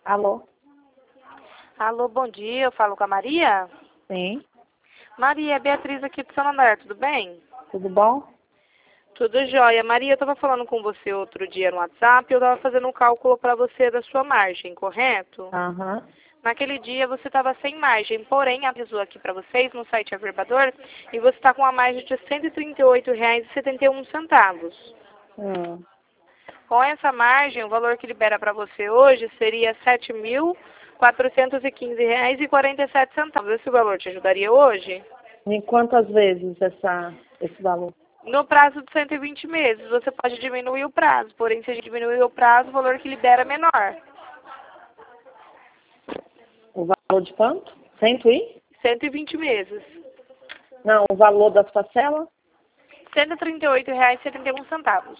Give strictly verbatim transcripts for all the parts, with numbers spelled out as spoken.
Alô? Alô, bom dia. Eu falo com a Maria? Sim, Maria, é Beatriz aqui do São André, tudo bem? tudo bom? Tudo jóia. Maria, eu estava falando com você outro dia no WhatsApp e eu estava fazendo um cálculo para você da sua margem, correto? Aham. Naquele dia você estava sem margem, porém avisou aqui para vocês no site Averbador e você está com uma margem de cento e trinta e oito reais e setenta e um centavos. Hum. Com essa margem, o valor que libera para você hoje seria sete mil quatrocentos e quinze reais e quarenta e sete centavos. Esse valor te ajudaria hoje? Em quantas vezes essa, esse valor? No prazo de cento e vinte meses, você pode diminuir o prazo, porém se a gente diminuir o prazo, o valor que libera é menor. O valor de quanto? Cento e? cento e vinte meses. Não, o valor das parcelas? cento e trinta e oito reais e setenta e um centavos.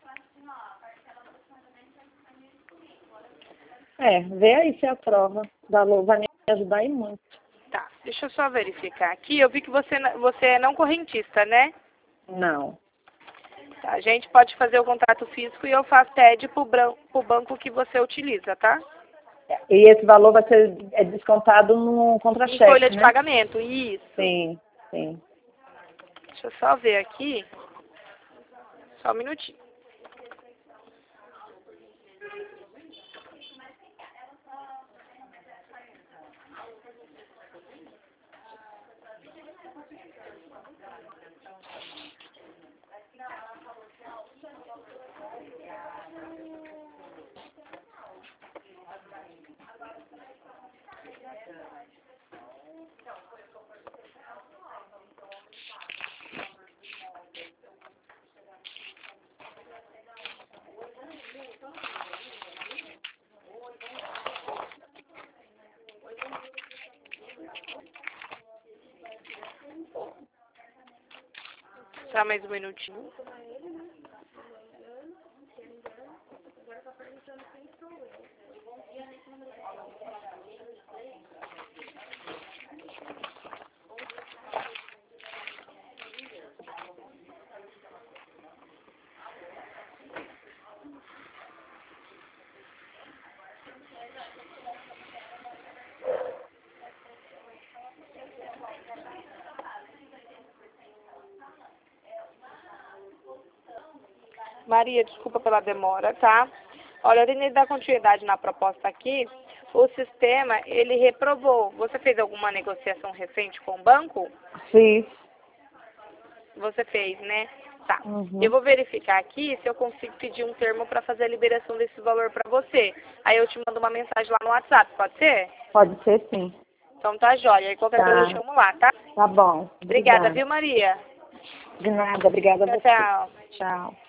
É, vê aí se é a prova. O valor vai me ajudar aí muito. Tá, deixa eu só verificar aqui. Eu vi que você, você é não correntista, né? Não. Tá, a gente pode fazer o contrato físico e eu faço T E D para o banco que você utiliza, tá? E esse valor vai ser é descontado no Em contra-cheque, folha de né? pagamento, isso. Sim, sim. Deixa eu só ver aqui. Só um minutinho. Só mais um minutinho. Maria, desculpa pela demora, tá? Olha, além de dar continuidade na proposta aqui, o sistema, ele reprovou. Você fez alguma negociação recente com o banco? Fiz. Você fez, né? Tá. Uhum. Eu vou verificar aqui se eu consigo pedir um termo para fazer a liberação desse valor para você. Aí eu te mando uma mensagem lá no WhatsApp, pode ser? Pode ser sim. Então tá jóia. Aí qualquer Tá. coisa eu chamo lá, tá? Tá bom. Obrigada, Obrigada. viu, Maria? De nada, obrigada a Tchau, você. tchau. Tchau.